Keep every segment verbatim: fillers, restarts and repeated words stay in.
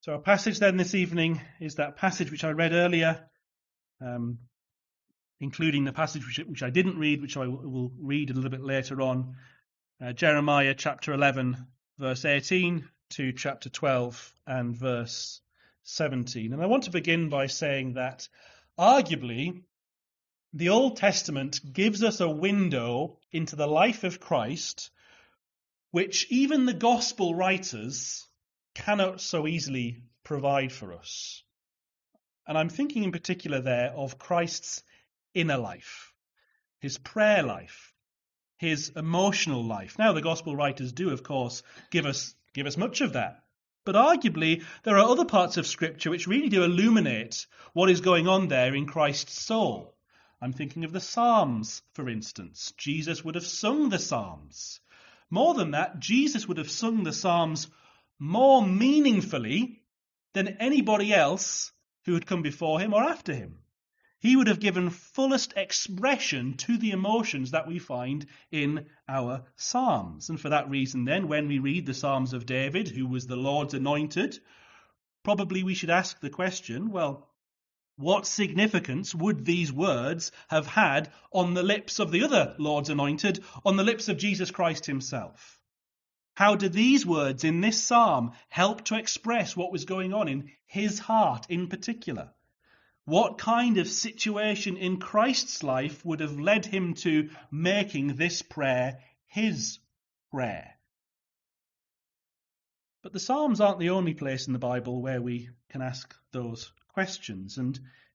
So our passage then this evening is that passage which I read earlier, um, including the passage which, which I didn't read, which I will read a little bit later on, uh, Jeremiah chapter eleven, verse eighteen to chapter twelve and verse seventeen. And I want to begin by saying that arguably the Old Testament gives us a window into the life of Christ which even the gospel writers cannot so easily provide for us. And I'm thinking in particular there of Christ's inner life, his prayer life, his emotional life. Now, the gospel writers do, of course, give us give us much of that. But arguably, there are other parts of Scripture which really do illuminate what is going on there in Christ's soul. I'm thinking of the Psalms, for instance. Jesus would have sung the Psalms. More than that, Jesus would have sung the Psalms more meaningfully than anybody else who had come before him or after him. He would have given fullest expression to the emotions that we find in our Psalms. And for that reason then, when we read the Psalms of David, who was the Lord's anointed, probably we should ask the question, well, what significance would these words have had on the lips of the other Lord's anointed, on the lips of Jesus Christ himself? How do these words in this psalm help to express what was going on in his heart in particular? What kind of situation in Christ's life would have led him to making this prayer his prayer? But the Psalms aren't the only place in the Bible where we can ask those questions. And,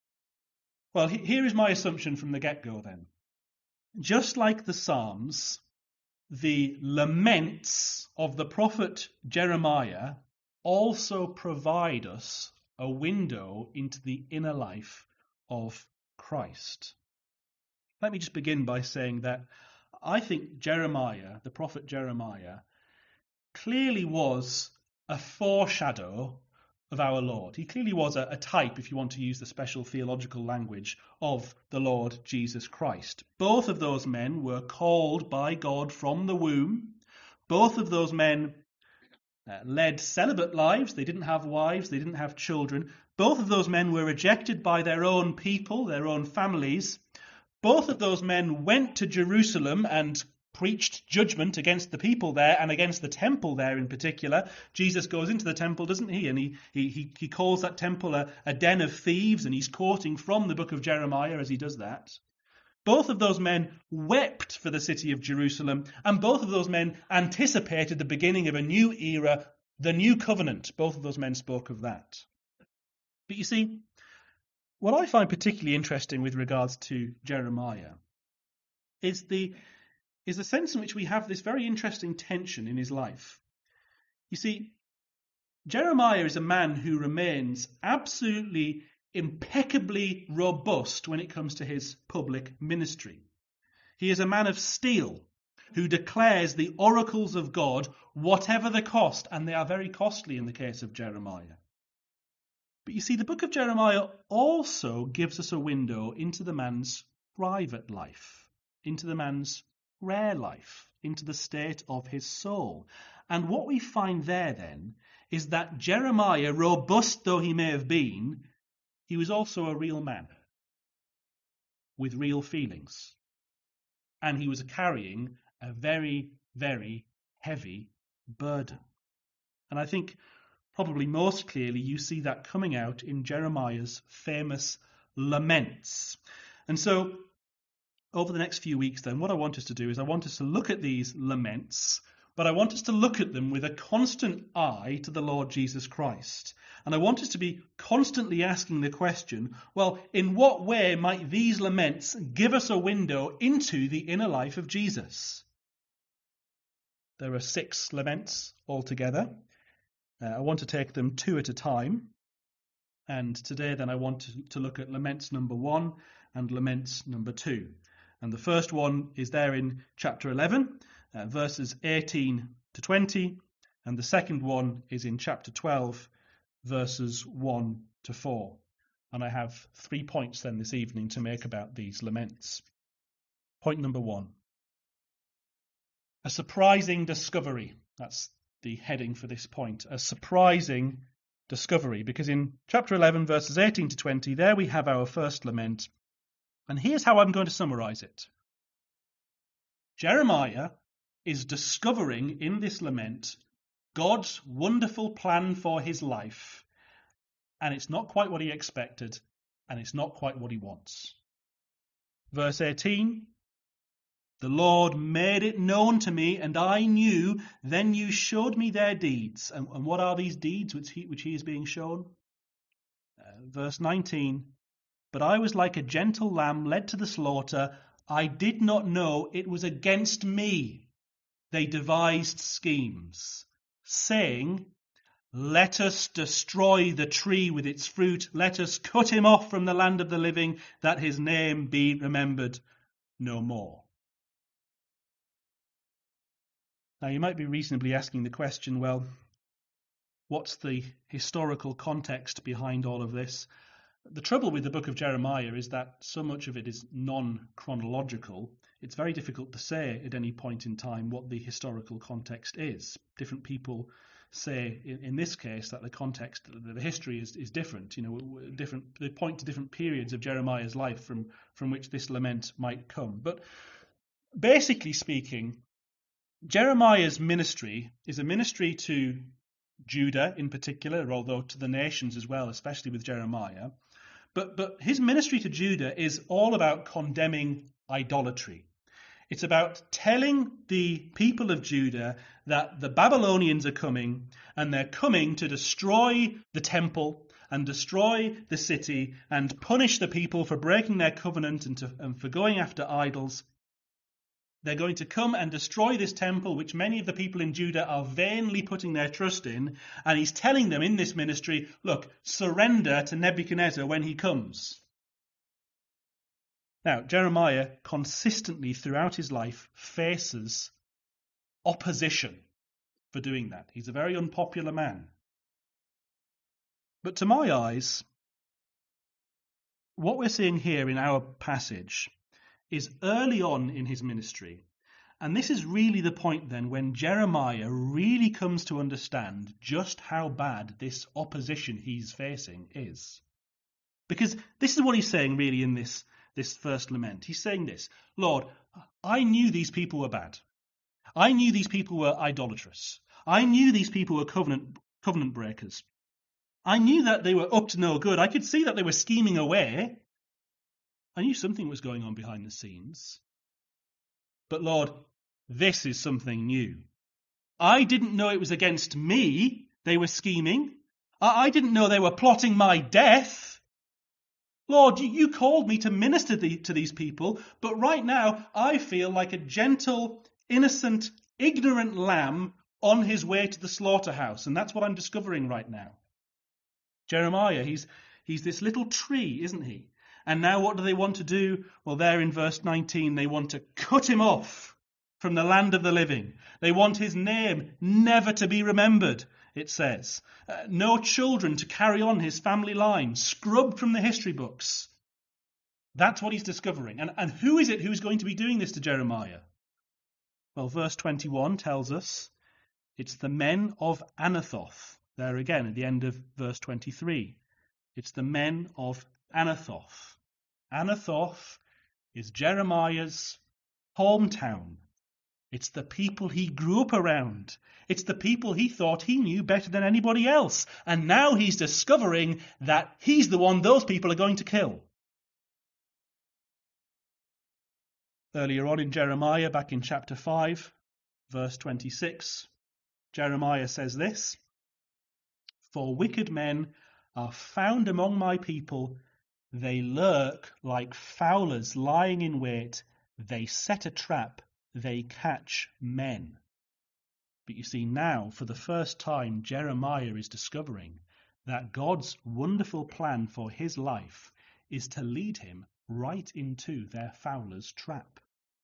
well, here is my assumption from the get-go then. Just like the Psalms, the laments of the prophet Jeremiah also provide us a window into the inner life of Christ. Let me just begin by saying that I think Jeremiah, the prophet Jeremiah, clearly was a foreshadow of our Lord. He clearly was a, a type, if you want to use the special theological language, of the Lord Jesus Christ. Both of those men were called by God from the womb. Both of those men uh, led celibate lives. They didn't have wives. They didn't have children. Both of those men were rejected by their own people, their own families. Both of those men went to Jerusalem and preached judgment against the people there and against the temple there in particular. Jesus goes into the temple, doesn't he? And he he he calls that temple a, a den of thieves, and he's quoting from the book of Jeremiah as he does that. Both of those men wept for the city of Jerusalem, and both of those men anticipated the beginning of a new era, the new covenant. Both of those men spoke of that. But you see, what I find particularly interesting with regards to Jeremiah is the is the sense in which we have this very interesting tension in his life. You see, Jeremiah is a man who remains absolutely impeccably robust when it comes to his public ministry. He is a man of steel who declares the oracles of God, whatever the cost, and they are very costly in the case of Jeremiah. But you see, the book of Jeremiah also gives us a window into the man's private life, into the man's prayer life, into the state of his soul. And what we find there then is that Jeremiah, robust though he may have been, he was also a real man with real feelings. And he was carrying a very, very heavy burden. And I think probably most clearly you see that coming out in Jeremiah's famous laments. And so over the next few weeks then, what I want us to do is I want us to look at these laments, but I want us to look at them with a constant eye to the Lord Jesus Christ. And I want us to be constantly asking the question, well, in what way might these laments give us a window into the inner life of Jesus? There are six laments altogether. Uh, I want to take them two at a time. And today then I want to, to look at laments number one and laments number two. And the first one is there in chapter eleven, uh, verses eighteen to twenty. And the second one is in chapter twelve, verses one to four. And I have three points then this evening to make about these laments. Point number one. A surprising discovery. That's the heading for this point. A surprising discovery, because in chapter eleven, verses eighteen to twenty, there we have our first lament. And here's how I'm going to summarize it. Jeremiah is discovering in this lament God's wonderful plan for his life, and it's not quite what he expected, and it's not quite what he wants. Verse eighteen, the Lord made it known to me, and I knew, then you showed me their deeds. And, and what are these deeds which he, which he is being shown? Uh, verse nineteen, but I was like a gentle lamb led to the slaughter. I did not know it was against me they devised schemes, saying, let us destroy the tree with its fruit. Let us cut him off from the land of the living, that his name be remembered no more. Now, you might be reasonably asking the question, well, what's the historical context behind all of this? The trouble with the book of Jeremiah is that so much of it is non-chronological. It's very difficult to say at any point in time what the historical context is. Different people say, in, in this case, that the context, the history is, is different. You know, different. They point to different periods of Jeremiah's life from, from which this lament might come. But basically speaking, Jeremiah's ministry is a ministry to Judah in particular, although to the nations as well, especially with Jeremiah. But, but his ministry to Judah is all about condemning idolatry. It's about telling the people of Judah that the Babylonians are coming, and they're coming to destroy the temple and destroy the city and punish the people for breaking their covenant and, to, and for going after idols. They're going to come and destroy this temple, which many of the people in Judah are vainly putting their trust in. And he's telling them in this ministry, look, surrender to Nebuchadnezzar when he comes. Now, Jeremiah consistently throughout his life faces opposition for doing that. He's a very unpopular man. But to my eyes, what we're seeing here in our passage is early on in his ministry. And this is really the point then when Jeremiah really comes to understand just how bad this opposition he's facing is. Because this is what he's saying really in this, this first lament. He's saying this, Lord, I knew these people were bad. I knew these people were idolatrous. I knew these people were covenant, covenant breakers. I knew that they were up to no good. I could see that they were scheming away. I knew something was going on behind the scenes. But Lord, this is something new. I didn't know it was against me they were scheming. I, I didn't know they were plotting my death. Lord, you, you called me to minister the, to these people, but right now I feel like a gentle, innocent, ignorant lamb on his way to the slaughterhouse, and that's what I'm discovering right now. Jeremiah, he's, he's this little tree, isn't he? And now what do they want to do? Well, there in verse nineteen, they want to cut him off from the land of the living. They want his name never to be remembered, it says. Uh, no children to carry on his family line, scrubbed from the history books. That's what he's discovering. And, and who is it who's going to be doing this to Jeremiah? Well, verse twenty-one tells us it's the men of Anathoth. There again, at the end of verse twenty-three. It's the men of Anathoth. Anathoth is Jeremiah's hometown. It's the people he grew up around. It's the people he thought he knew better than anybody else. And now he's discovering that he's the one those people are going to kill. Earlier on in Jeremiah, back in chapter five, verse twenty-six, Jeremiah says this, "For wicked men are found among my people. They lurk like fowlers lying in wait. They set a trap. They catch men." But you see now, for the first time, Jeremiah is discovering that God's wonderful plan for his life is to lead him right into their fowler's trap.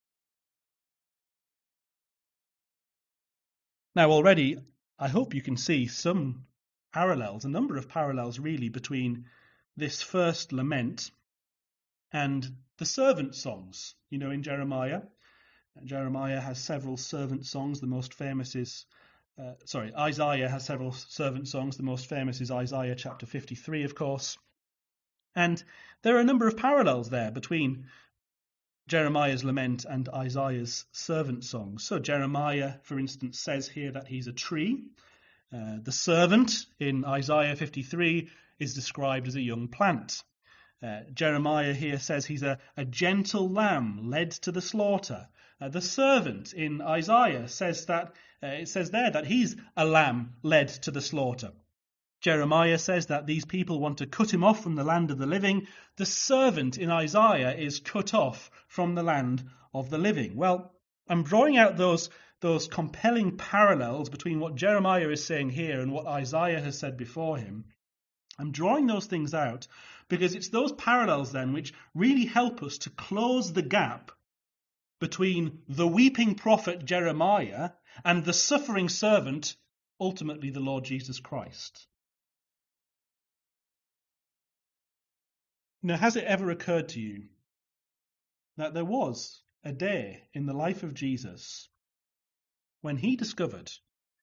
Now already, I hope you can see some parallels, a number of parallels really, between this first lament and the servant songs. You know, in Jeremiah, Jeremiah has several servant songs. The most famous is uh, sorry, Isaiah has several servant songs. The most famous is Isaiah chapter fifty-three, of course. And there are a number of parallels there between Jeremiah's lament and Isaiah's servant songs. So Jeremiah, for instance, says here that he's a tree. Uh, the servant in Isaiah fifty-three is described as a young plant. Uh, Jeremiah here says he's a, a gentle lamb led to the slaughter. Uh, the servant in Isaiah says that uh, it says there that he's a lamb led to the slaughter. Jeremiah says that these people want to cut him off from the land of the living. The servant in Isaiah is cut off from the land of the living. Well, I'm drawing out those, those compelling parallels between what Jeremiah is saying here and what Isaiah has said before him. I'm drawing those things out because it's those parallels then which really help us to close the gap between the weeping prophet Jeremiah and the suffering servant, ultimately the Lord Jesus Christ. Now, has it ever occurred to you that there was a day in the life of Jesus when he discovered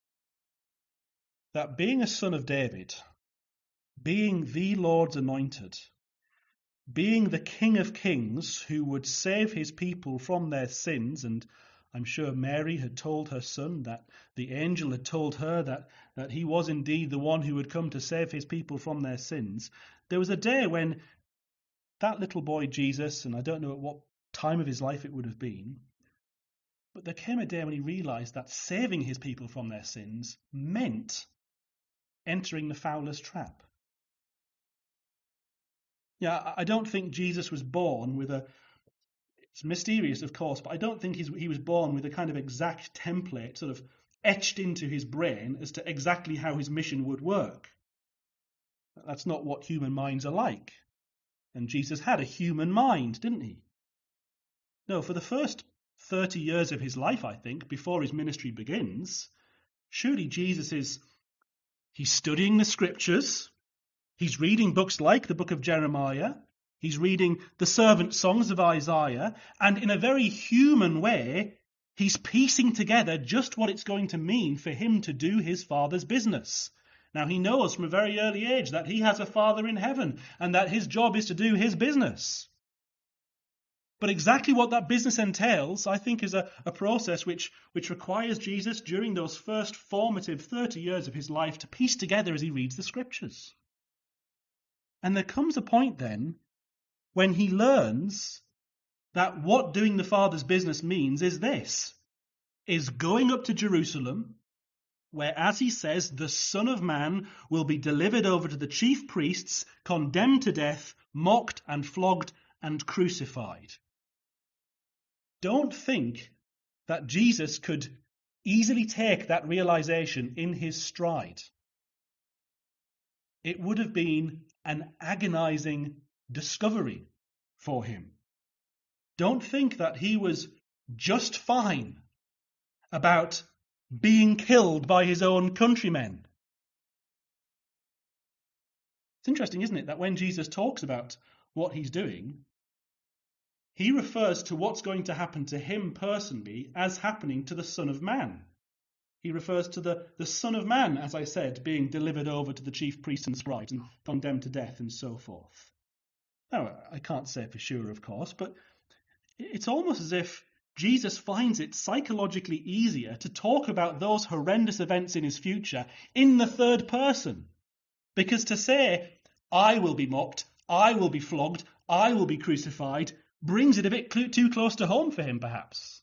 that being a son of David, being the Lord's anointed, being the King of Kings who would save his people from their sins, and I'm sure Mary had told her son that the angel had told her that, that he was indeed the one who would come to save his people from their sins, there was a day when that little boy Jesus, and I don't know at what time of his life it would have been, but there came a day when he realized that saving his people from their sins meant entering the fowler's trap. Yeah, I don't think Jesus was born with a, it's mysterious of course, but I don't think he's, he was born with a kind of exact template sort of etched into his brain as to exactly how his mission would work. That's not what human minds are like. And Jesus had a human mind, didn't he? No, for the first thirty years of his life, I think, before his ministry begins, surely Jesus is, he's studying the scriptures, he's reading books like the book of Jeremiah, he's reading the servant songs of Isaiah, and in a very human way, he's piecing together just what it's going to mean for him to do his Father's business. Now, he knows from a very early age that he has a Father in heaven and that his job is to do his business. But exactly what that business entails, I think, is a, a process which, which requires Jesus during those first formative thirty years of his life to piece together as he reads the scriptures. And there comes a point then when he learns that what doing the Father's business means is this, is going up to Jerusalem, where, as he says, the Son of Man will be delivered over to the chief priests, condemned to death, mocked and flogged and crucified. Don't think that Jesus could easily take that realization in his stride. It would have been an agonizing discovery for him. Don't think that he was just fine about being killed by his own countrymen. It's interesting, isn't it, that when Jesus talks about what he's doing, he refers to what's going to happen to him personally as happening to the Son of Man. He refers to the, the Son of Man, as I said, being delivered over to the chief priests and scribes and condemned to death and so forth. Now, I can't say for sure, of course, but it's almost as if Jesus finds it psychologically easier to talk about those horrendous events in his future in the third person. Because to say, I will be mocked, I will be flogged, I will be crucified, brings it a bit cl- too close to home for him, perhaps.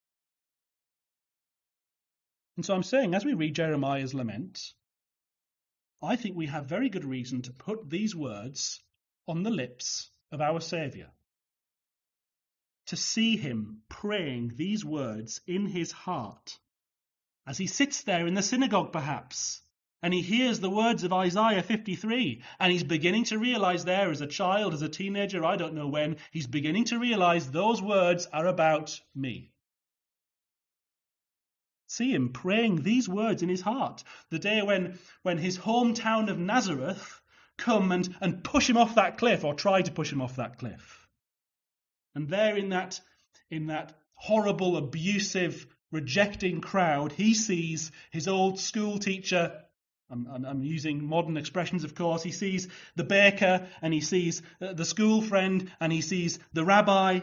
And so I'm saying, as we read Jeremiah's lament, I think we have very good reason to put these words on the lips of our Saviour. To see him praying these words in his heart, as he sits there in the synagogue perhaps, and he hears the words of Isaiah fifty-three, and he's beginning to realize there as a child, as a teenager, I don't know when, he's beginning to realize those words are about me. See him praying these words in his heart, the day when, when his hometown of Nazareth come and, and push him off that cliff, or try to push him off that cliff. And there in that, in that horrible, abusive rejecting crowd, he sees his old school teacher. I'm, I'm, I'm using modern expressions, of course. He sees the baker, and he sees the school friend, and he sees the rabbi.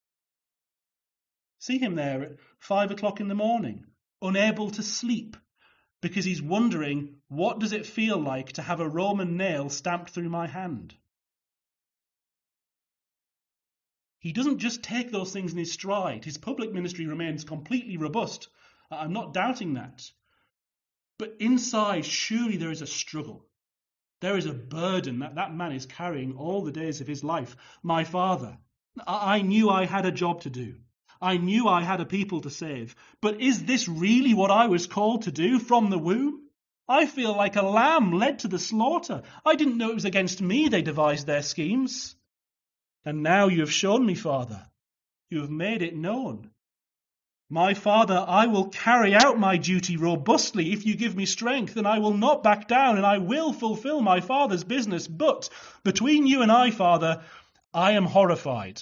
See him there at five o'clock in the morning, unable to sleep, because he's wondering, what does it feel like to have a Roman nail stamped through my hand? He doesn't just take those things in his stride. His public ministry remains completely robust. I'm not doubting that. But inside, surely there is a struggle. There is a burden that that man is carrying all the days of his life. My Father, I knew I had a job to do. I knew I had a people to save. But is this really what I was called to do from the womb? I feel like a lamb led to the slaughter. I didn't know it was against me they devised their schemes. And now you have shown me, Father. You have made it known. My Father, I will carry out my duty robustly if you give me strength, and I will not back down, and I will fulfill my Father's business. But between you and I, Father, I am horrified.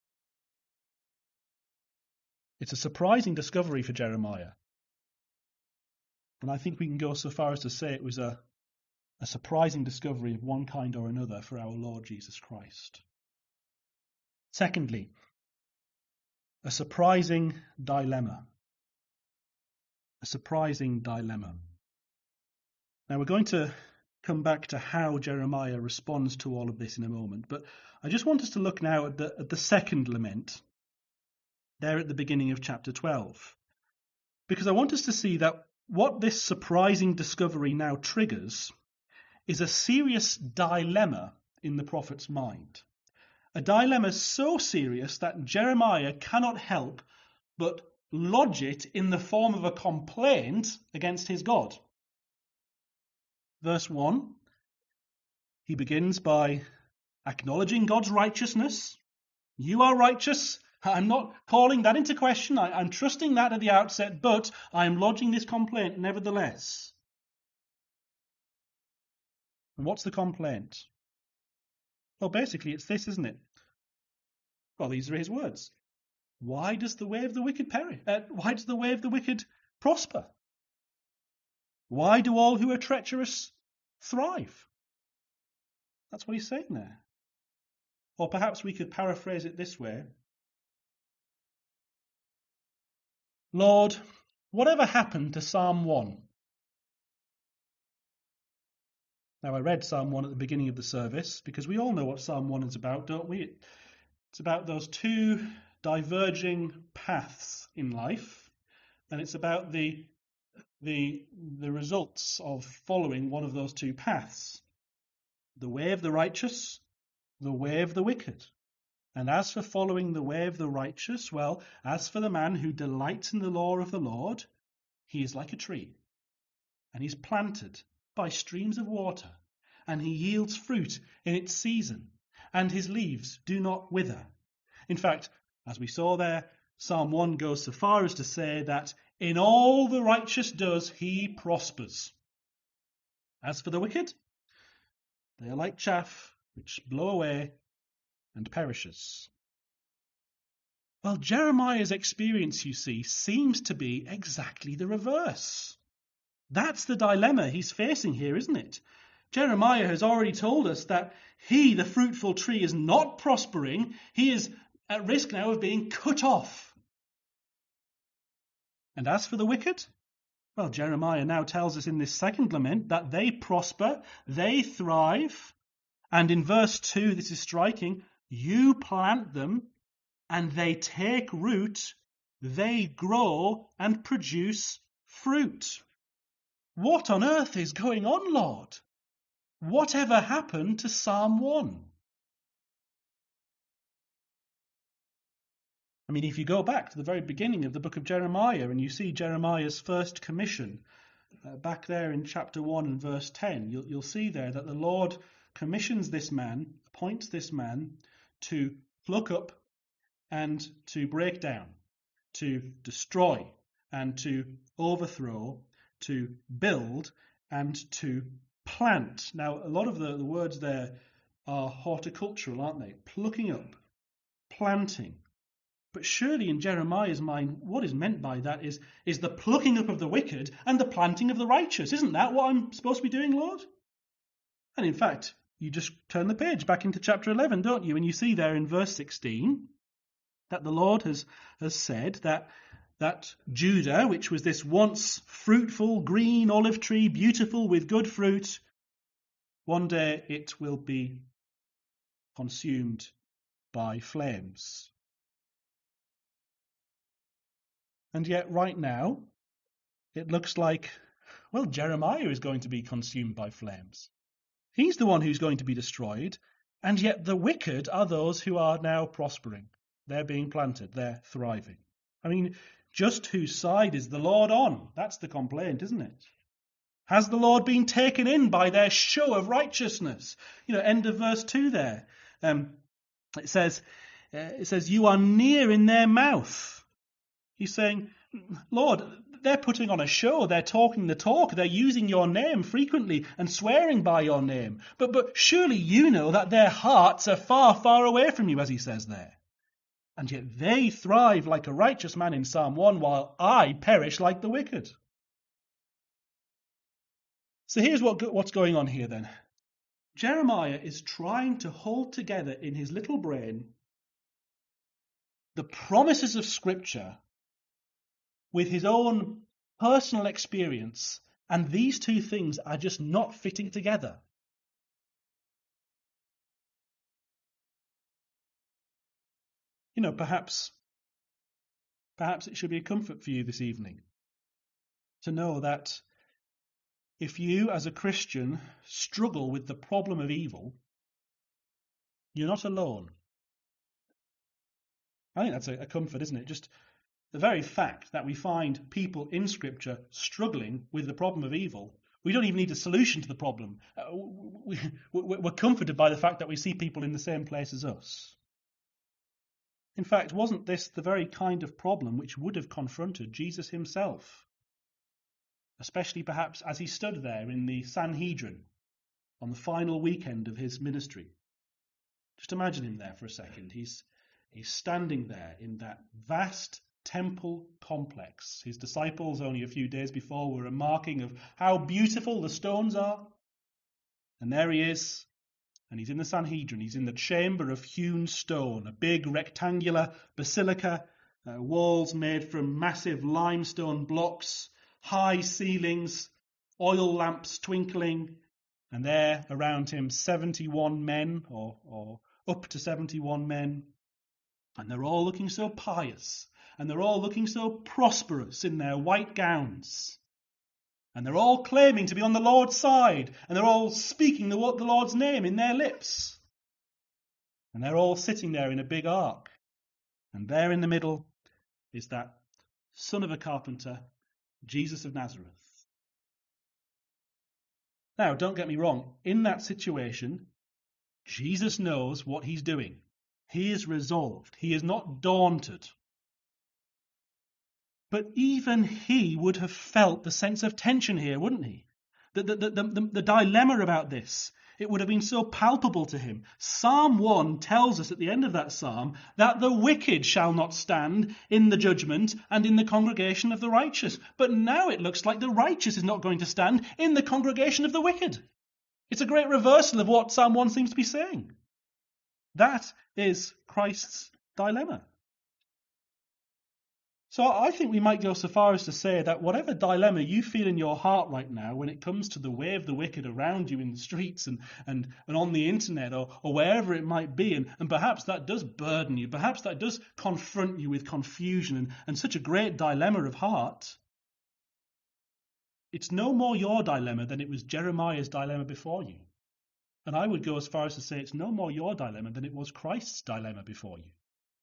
It's a surprising discovery for Jeremiah. And I think we can go so far as to say it was a, a surprising discovery of one kind or another for our Lord Jesus Christ. Secondly, a surprising dilemma. A surprising dilemma. Now we're going to come back to how Jeremiah responds to all of this in a moment, but I just want us to look now at the, at the second lament, there at the beginning of chapter twelve, because I want us to see that what this surprising discovery now triggers is a serious dilemma in the prophet's mind. A dilemma so serious that Jeremiah cannot help but lodge it in the form of a complaint against his God. Verse one, he begins by acknowledging God's righteousness. You are righteous. I'm not calling that into question. I, I'm trusting that at the outset, but I am lodging this complaint nevertheless. And what's the complaint? Well, basically, it's this, isn't it? Well, these are his words. Why does the way of the wicked perish? Uh, why does the way of the wicked prosper? Why do all who are treacherous thrive? That's what he's saying there. Or perhaps we could paraphrase it this way. Lord, whatever happened to Psalm one? Now, I read Psalm one at the beginning of the service because we all know what Psalm one is about, don't we? It's about those two diverging paths in life, and it's about the, the, the results of following one of those two paths. The way of the righteous, the way of the wicked. And as for following the way of the righteous, well, as for the man who delights in the law of the Lord, he is like a tree, and he's planted by streams of water, and he yields fruit in its season, and his leaves do not wither. In fact, as we saw there, Psalm one goes so far as to say that in all the righteous does, he prospers. As for the wicked, they are like chaff which blow away and perishes. Well, Jeremiah's experience, you see, seems to be exactly the reverse. That's the dilemma he's facing here, isn't it? Jeremiah has already told us that he, the fruitful tree, is not prospering. He is at risk now of being cut off. And as for the wicked, well, Jeremiah now tells us in this second lament that they prosper, they thrive. And in verse two, this is striking, you plant them and they take root, they grow and produce fruit. What on earth is going on, Lord? Whatever happened to Psalm one? I mean, if you go back to the very beginning of the book of Jeremiah and you see Jeremiah's first commission, uh, back there in chapter one and verse ten, you'll, you'll see there that the Lord commissions this man, appoints this man to pluck up and to break down, to destroy and to overthrow, to build and to plant. Now, a lot of the, the words there are horticultural, aren't they? Plucking up, planting, But surely in Jeremiah's mind, what is meant by that is, is the plucking up of the wicked and the planting of the righteous. Isn't that what I'm supposed to be doing, Lord? And in fact, you just turn the page back into chapter eleven, don't you? And you see there in verse sixteen that the Lord has, has said that, that Judah, which was this once fruitful, green olive tree, beautiful with good fruit, one day it will be consumed by flames. And yet right now, it looks like, well, Jeremiah is going to be consumed by flames. He's the one who's going to be destroyed, and yet the wicked are those who are now prospering. They're being planted, they're thriving. I mean, just whose side is the Lord on? That's the complaint, isn't it? Has the Lord been taken in by their show of righteousness? You know, end of verse two there. Um, it says, uh, it says, you are near in their mouth. He's saying, Lord, they're putting on a show. They're talking the talk. They're using your name frequently and swearing by your name. But, but surely you know that their hearts are far, far away from you, as he says there. And yet they thrive like a righteous man in Psalm one, while I perish like the wicked. So here's what, what's going on here then. Jeremiah is trying to hold together in his little brain the promises of Scripture with his own personal experience, and these two things are just not fitting together. You know, perhaps, perhaps it should be a comfort for you this evening to know that if you as a Christian struggle with the problem of evil, you're not alone. I think that's a, a comfort, isn't it? Just the very fact that we find people in Scripture struggling with the problem of evil, we don't even need a solution to the problem. Uh, we, we, we're comforted by the fact that we see people in the same place as us. In fact, wasn't this the very kind of problem which would have confronted Jesus himself? Especially perhaps as he stood there in the Sanhedrin on the final weekend of his ministry. Just imagine him there for a second. He's, he's standing there in that vast temple complex. His disciples only a few days before were remarking of how beautiful the stones are. And there he is, and he's in the Sanhedrin. He's in the chamber of hewn stone, a big rectangular basilica, uh, walls made from massive limestone blocks, high ceilings, oil lamps twinkling, and there around him seventy-one men, or, or up to seventy-one men, and they're all looking so pious. And they're all looking so prosperous in their white gowns. And they're all claiming to be on the Lord's side. And they're all speaking the, the Lord's name in their lips. And they're all sitting there in a big ark. And there in the middle is that son of a carpenter, Jesus of Nazareth. Now, don't get me wrong. In that situation, Jesus knows what he's doing. He is resolved. He is not daunted. But even he would have felt the sense of tension here, wouldn't he? The, the, the, the, the dilemma about this. It would have been so palpable to him. Psalm one tells us at the end of that psalm that the wicked shall not stand in the judgment and in the congregation of the righteous. But now it looks like the righteous is not going to stand in the congregation of the wicked. It's a great reversal of what Psalm one seems to be saying. That is Christ's dilemma. So I think we might go so far as to say that whatever dilemma you feel in your heart right now when it comes to the way of the wicked around you in the streets and, and, and on the internet or, or wherever it might be, and, and perhaps that does burden you, perhaps that does confront you with confusion and, and such a great dilemma of heart, it's no more your dilemma than it was Jeremiah's dilemma before you. And I would go as far as to say it's no more your dilemma than it was Christ's dilemma before you.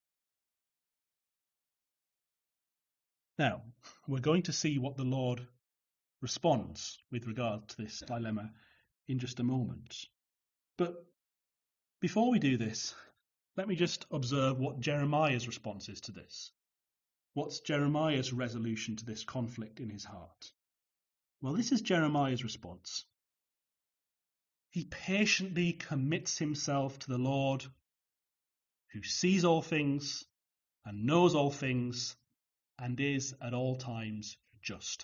Now, we're going to see what the Lord responds with regard to this dilemma in just a moment. But before we do this, let me just observe what Jeremiah's response is to this. What's Jeremiah's resolution to this conflict in his heart? Well, this is Jeremiah's response. He patiently commits himself to the Lord, who sees all things and knows all things and is at all times just.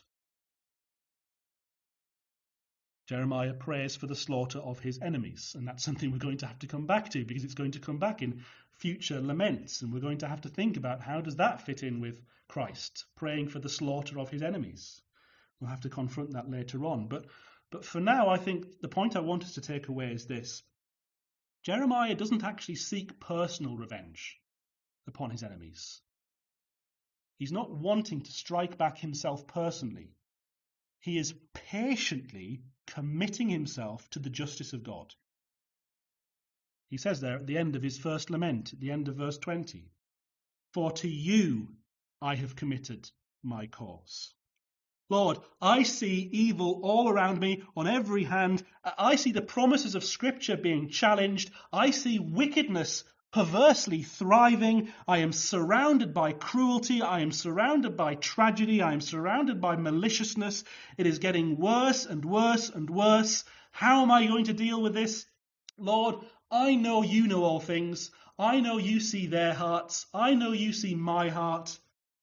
Jeremiah prays for the slaughter of his enemies, and that's something we're going to have to come back to because it's going to come back in future laments, and we're going to have to think about how does that fit in with Christ, praying for the slaughter of his enemies. We'll have to confront that later on. But, but for now, I think the point I want us to take away is this. Jeremiah doesn't actually seek personal revenge upon his enemies. He's not wanting to strike back himself personally. He is patiently committing himself to the justice of God. He says there at the end of his first lament, at the end of verse twenty, "For to you I have committed my cause." Lord, I see evil all around me on every hand. I see the promises of Scripture being challenged. I see wickedness perversely thriving. I am surrounded by cruelty. I am surrounded by tragedy. I am surrounded by maliciousness. It is getting worse and worse and worse. How am I going to deal with this? Lord, I know you know all things. I know you see their hearts. I know you see my heart.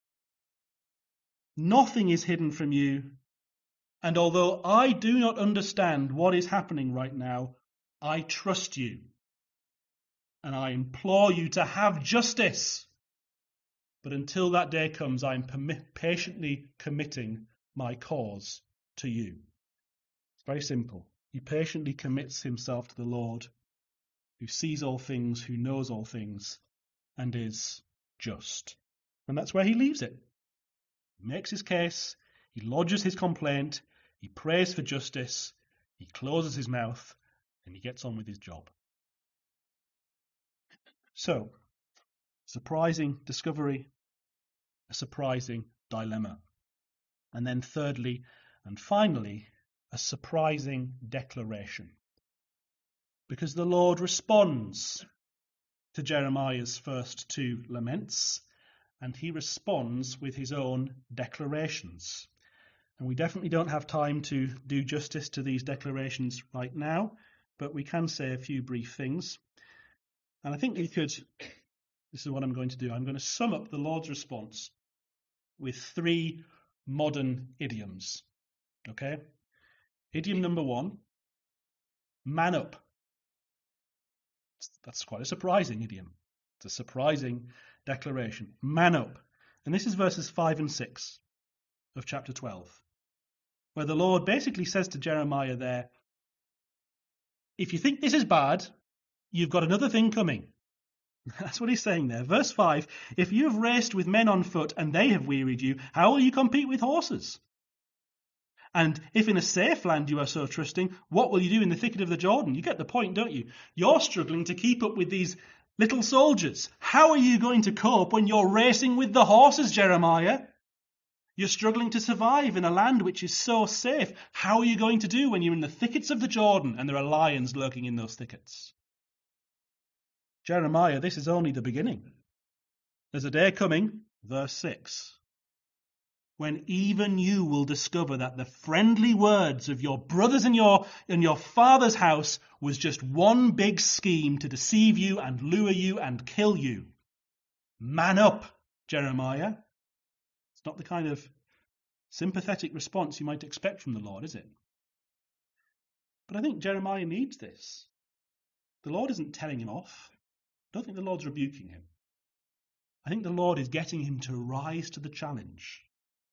Nothing is hidden from you. And although I do not understand what is happening right now, I trust you. And I implore you to have justice. But until that day comes, I am patiently committing my cause to you. It's very simple. He patiently commits himself to the Lord, who sees all things, who knows all things, and is just. And that's where he leaves it. He makes his case, he lodges his complaint, he prays for justice, he closes his mouth, and he gets on with his job. So, surprising discovery, a surprising dilemma. And then thirdly and finally, a surprising declaration. Because the Lord responds to Jeremiah's first two laments, and he responds with his own declarations. And we definitely don't have time to do justice to these declarations right now, but we can say a few brief things. And I think we could, this is what I'm going to do, I'm going to sum up the Lord's response with three modern idioms. Okay? Idiom number one, man up. That's quite a surprising idiom. It's a surprising declaration. Man up. And this is verses five and six of chapter twelve, where the Lord basically says to Jeremiah there, if you think this is bad, you've got another thing coming. That's what he's saying there. Verse five, if you have raced with men on foot and they have wearied you, how will you compete with horses? And if in a safe land you are so trusting, what will you do in the thicket of the Jordan? You get the point, don't you? You're struggling to keep up with these little soldiers. How are you going to cope when you're racing with the horses, Jeremiah? You're struggling to survive in a land which is so safe. How are you going to do when you're in the thickets of the Jordan and there are lions lurking in those thickets? Jeremiah, this is only the beginning. There's a day coming, verse six, when even you will discover that the friendly words of your brothers in your, in your father's house was just one big scheme to deceive you and lure you and kill you. Man up, Jeremiah. It's not the kind of sympathetic response you might expect from the Lord, is it? But I think Jeremiah needs this. The Lord isn't telling him off. I don't think the Lord's rebuking him. I think the Lord is getting him to rise to the challenge.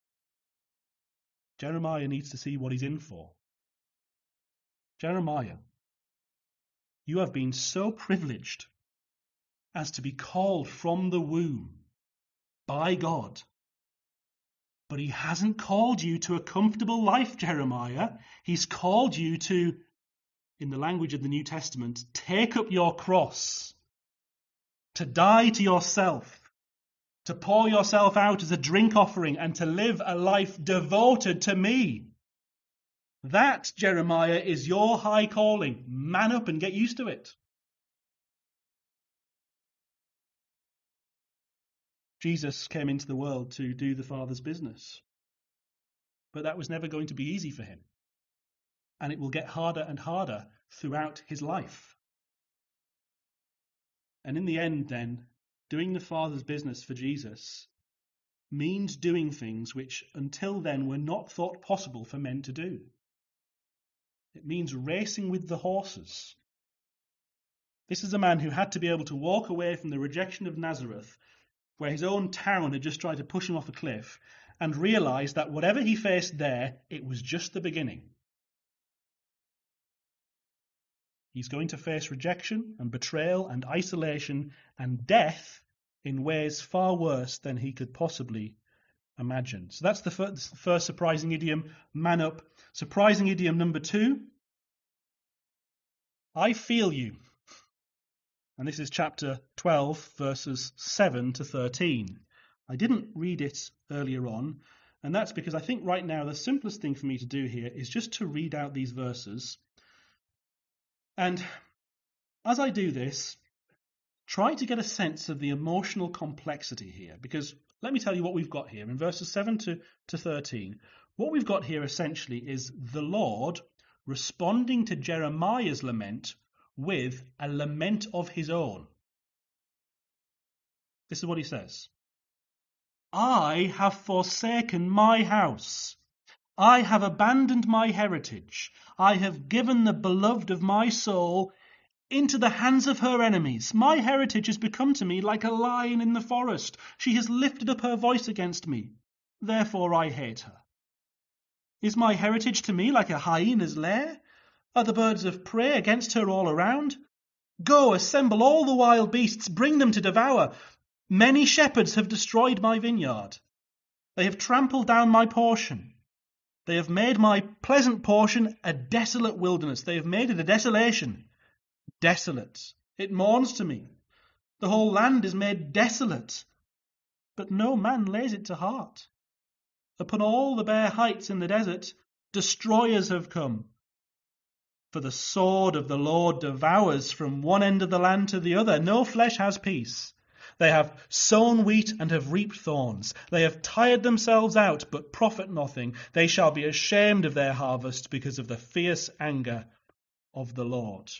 Jeremiah needs to see what he's in for. Jeremiah, you have been so privileged as to be called from the womb by God. But he hasn't called you to a comfortable life, Jeremiah. He's called you to, in the language of the New Testament, take up your cross, to die to yourself, to pour yourself out as a drink offering, and to live a life devoted to me. That, Jeremiah, is your high calling. Man up and get used to it. Jesus came into the world to do the Father's business. But that was never going to be easy for him. And it will get harder and harder throughout his life. And in the end, then, doing the Father's business for Jesus means doing things which until then were not thought possible for men to do. It means racing with the horses. This is a man who had to be able to walk away from the rejection of Nazareth, where his own town had just tried to push him off a cliff, and realize that whatever he faced there, it was just the beginning. He's going to face rejection and betrayal and isolation and death in ways far worse than he could possibly imagine. So that's the first, first surprising idiom, man up. Surprising idiom number two, I feel you. And this is chapter twelve, verses seven to thirteen. I didn't read it earlier on, and that's because I think right now the simplest thing for me to do here is just to read out these verses. And as I do this, try to get a sense of the emotional complexity here, because let me tell you what we've got here. In verses seven to, to thirteen, what we've got here essentially is the Lord responding to Jeremiah's lament with a lament of his own. This is what he says. I have forsaken my house. I have abandoned my heritage. I have given the beloved of my soul into the hands of her enemies. My heritage has become to me like a lion in the forest. She has lifted up her voice against me. Therefore I hate her. Is my heritage to me like a hyena's lair? Are the birds of prey against her all around? Go, assemble all the wild beasts, bring them to devour. Many shepherds have destroyed my vineyard. They have trampled down my portion. They have made my pleasant portion a desolate wilderness. They have made it a desolation. Desolate. It mourns to me. The whole land is made desolate. But no man lays it to heart. Upon all the bare heights in the desert, destroyers have come. For the sword of the Lord devours from one end of the land to the other. No flesh has peace. They have sown wheat and have reaped thorns. They have tired themselves out, but profit nothing. They shall be ashamed of their harvest because of the fierce anger of the Lord.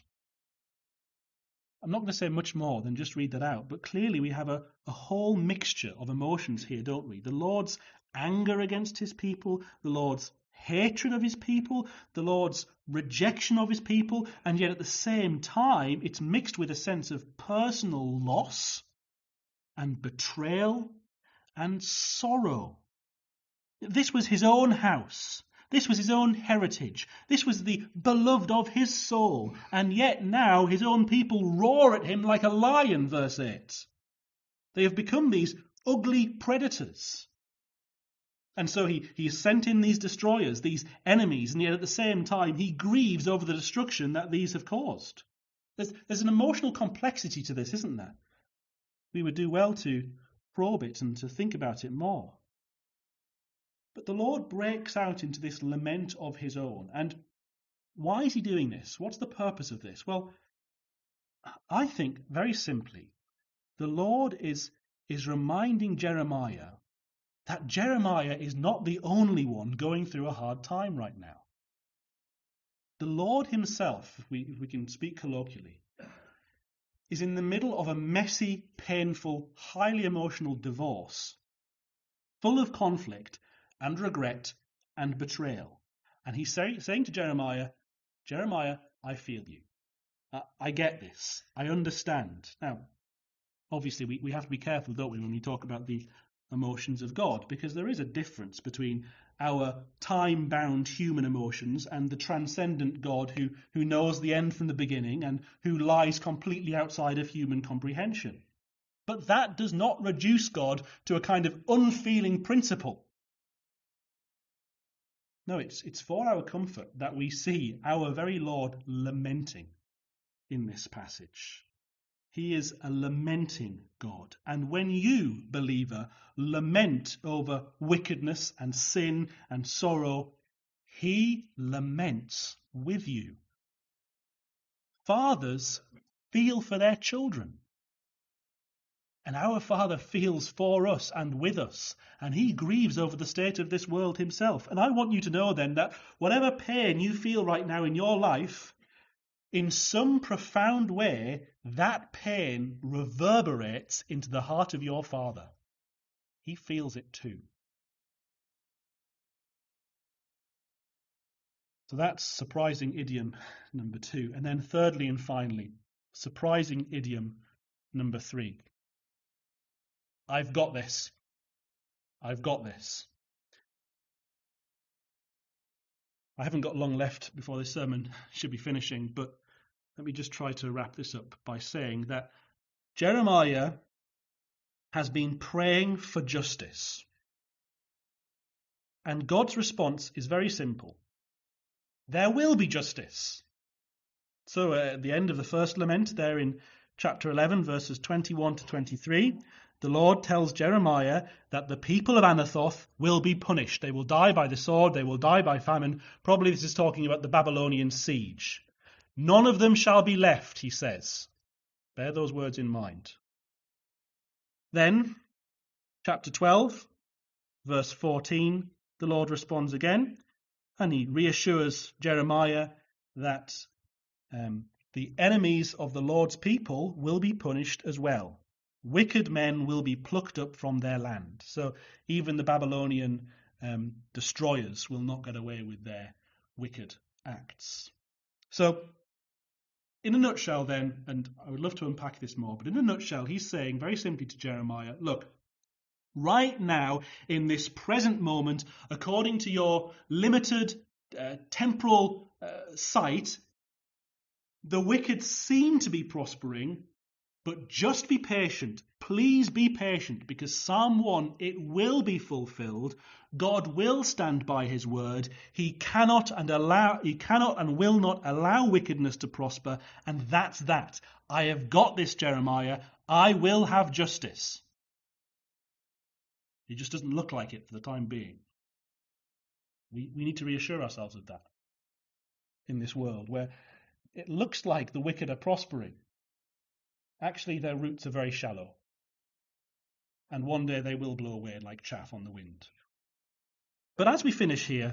I'm not going to say much more than just read that out, but clearly we have a, a whole mixture of emotions here, don't we? The Lord's anger against his people, the Lord's hatred of his people, the Lord's rejection of his people, and yet at the same time it's mixed with a sense of personal loss and betrayal and sorrow. This was his own house. This was his own heritage. This was the beloved of his soul. And yet now his own people roar at him like a lion, verse eight. They have become these ugly predators. And so he, he sent in these destroyers, these enemies, and yet at the same time he grieves over the destruction that these have caused. There's, there's an emotional complexity to this, isn't there? We would do well to probe it and to think about it more. But the Lord breaks out into this lament of his own. And why is he doing this? What's the purpose of this? Well, I think very simply, the Lord is, is reminding Jeremiah that Jeremiah is not the only one going through a hard time right now. The Lord himself, if we, if we can speak colloquially, is in the middle of a messy, painful, highly emotional divorce, full of conflict and regret and betrayal. And he's say, saying to Jeremiah, Jeremiah, I feel you. Uh, I get this. I understand. Now, obviously, we, we have to be careful, don't we, when we talk about the emotions of God, because there is a difference between our time-bound human emotions and the transcendent God who, who knows the end from the beginning and who lies completely outside of human comprehension. But that does not reduce God to a kind of unfeeling principle. No, it's, it's for our comfort that we see our very Lord lamenting in this passage. He is a lamenting God. And when you, believer, lament over wickedness and sin and sorrow, he laments with you. Fathers feel for their children. And our Father feels for us and with us. And he grieves over the state of this world himself. And I want you to know then that whatever pain you feel right now in your life, in some profound way, that pain reverberates into the heart of your Father. He feels it too. So that's surprising idiom number two. And then thirdly and finally, surprising idiom number three. I've got this. I've got this. I haven't got long left before this sermon should be finishing, but let me just try to wrap this up by saying that Jeremiah has been praying for justice. And God's response is very simple. There will be justice. So uh, at the end of the first lament, there in chapter eleven, verses twenty-one to twenty-three, the Lord tells Jeremiah that the people of Anathoth will be punished. They will die by the sword, they will die by famine. Probably this is talking about the Babylonian siege. None of them shall be left, he says. Bear those words in mind. Then, chapter twelve, verse fourteen, the Lord responds again, and he reassures Jeremiah that um, the enemies of the Lord's people will be punished as well. Wicked men will be plucked up from their land. So even the Babylonian um, destroyers will not get away with their wicked acts. So, in a nutshell then, and I would love to unpack this more, but in a nutshell, he's saying very simply to Jeremiah, look, right now, in this present moment, according to your limited uh, temporal uh, sight, the wicked seem to be prospering, but just be patient. Please be patient, because Psalm one, it will be fulfilled. God will stand by his word. He cannot and allow, he cannot and will not allow wickedness to prosper, and that's that. I have got this, Jeremiah. I will have justice. It just doesn't look like it for the time being. We, we need to reassure ourselves of that in this world where it looks like the wicked are prospering. Actually, their roots are very shallow. And one day they will blow away like chaff on the wind. But as we finish here,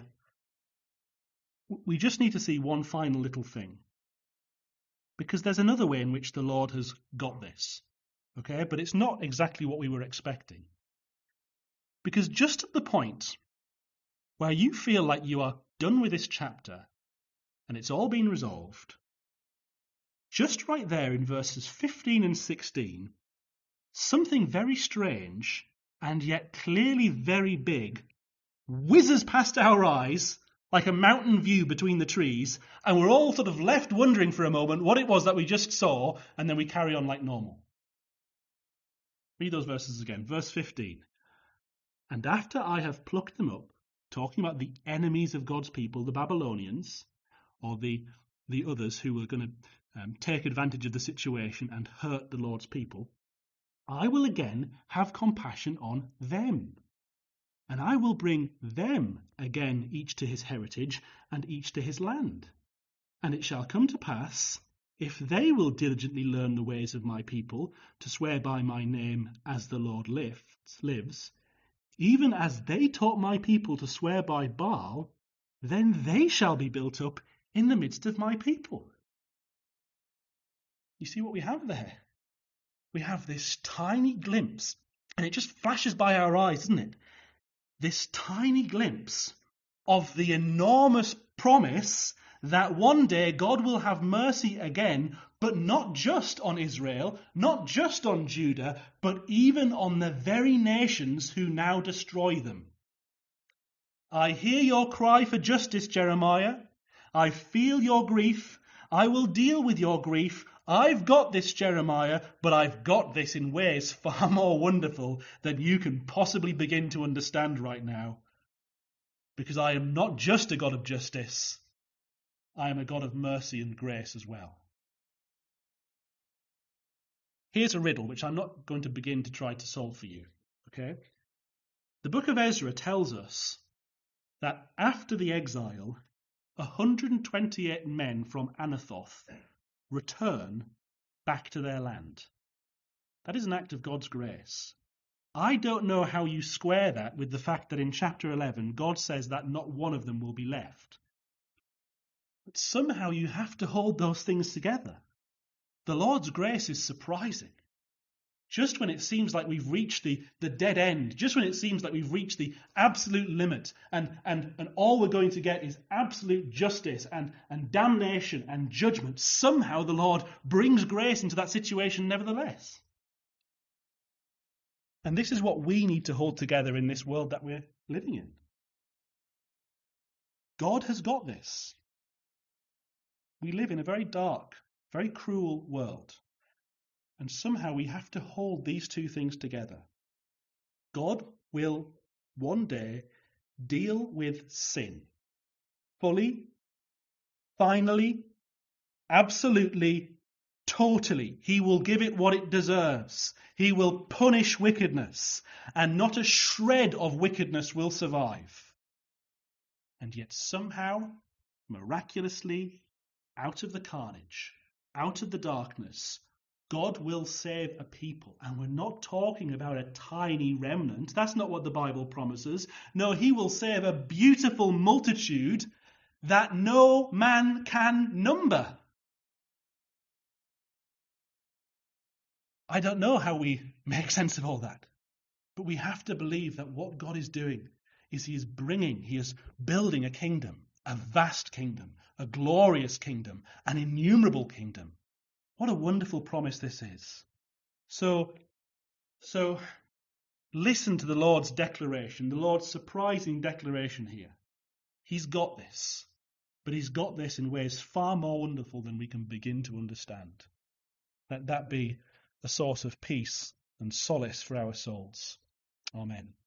we just need to see one final little thing. Because there's another way in which the Lord has got this. Okay, but it's not exactly what we were expecting. Because just at the point where you feel like you are done with this chapter and it's all been resolved, just right there in verses fifteen and sixteen, something very strange and yet clearly very big whizzes past our eyes like a mountain view between the trees, and we're all sort of left wondering for a moment what it was that we just saw, and then we carry on like normal. Read those verses again. Verse fifteen. And after I have plucked them up, talking about the enemies of God's people, the Babylonians, or the, the others who were going to um, take advantage of the situation and hurt the Lord's people, I will again have compassion on them. And I will bring them again, each to his heritage and each to his land. And it shall come to pass, if they will diligently learn the ways of my people, to swear by my name as the Lord lifts, lives, even as they taught my people to swear by Baal, then they shall be built up in the midst of my people. You see what we have there? We have this tiny glimpse, and it just flashes by our eyes, doesn't it? This tiny glimpse of the enormous promise that one day God will have mercy again, but not just on Israel, not just on Judah, but even on the very nations who now destroy them. I hear your cry for justice, Jeremiah. I feel your grief. I will deal with your grief. I've got this, Jeremiah, but I've got this in ways far more wonderful than you can possibly begin to understand right now. Because I am not just a God of justice. I am a God of mercy and grace as well. Here's a riddle which I'm not going to begin to try to solve for you. Okay? The book of Ezra tells us that after the exile, one hundred twenty-eight men from Anathoth return back to their land. That is an act of God's grace. I don't know how you square that with the fact that in chapter eleven, God says that not one of them will be left. But somehow you have to hold those things together. The Lord's grace is surprising. Just when it seems like we've reached the, the dead end, just when it seems like we've reached the absolute limit, and, and, and all we're going to get is absolute justice and, and damnation and judgment, somehow the Lord brings grace into that situation nevertheless. And this is what we need to hold together in this world that we're living in. God has got this. We live in a very dark, very cruel world. And somehow we have to hold these two things together. God will one day deal with sin. Fully, finally, absolutely, totally. He will give it what it deserves. He will punish wickedness, and not a shred of wickedness will survive. And yet somehow, miraculously, out of the carnage, out of the darkness, God will save a people. And we're not talking about a tiny remnant. That's not what the Bible promises. No, he will save a beautiful multitude that no man can number. I don't know how we make sense of all that. But we have to believe that what God is doing is he is bringing, he is building a kingdom, a vast kingdom, a glorious kingdom, an innumerable kingdom. What a wonderful promise this is. So, so listen to the Lord's declaration, the Lord's surprising declaration here. He's got this, but he's got this in ways far more wonderful than we can begin to understand. Let that be a source of peace and solace for our souls. Amen.